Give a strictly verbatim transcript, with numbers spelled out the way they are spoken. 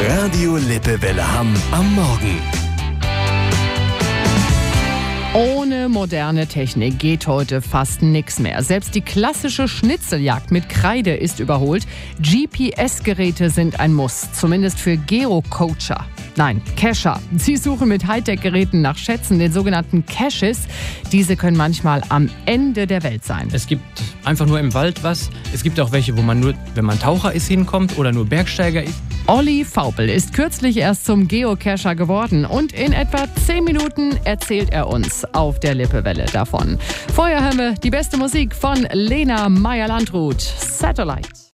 Radio Lippewelle Hamm am Morgen. Ohne moderne Technik geht heute fast nichts mehr. Selbst die klassische Schnitzeljagd mit Kreide ist überholt. G P S-Geräte sind ein Muss, zumindest für Geocoacher. Nein, Cacher. Sie suchen mit Hightech-Geräten nach Schätzen, den sogenannten Caches. Diese können manchmal am Ende der Welt sein. Es gibt einfach nur im Wald was. Es gibt auch welche, wo man nur, wenn man Taucher ist, hinkommt oder nur Bergsteiger ist. Olli Vaupel ist kürzlich erst zum Geocacher geworden und in etwa zehn Minuten erzählt er uns auf der Lippewelle davon. Vorher hören wir die beste Musik von Lena Meyer-Landrut, Satellite.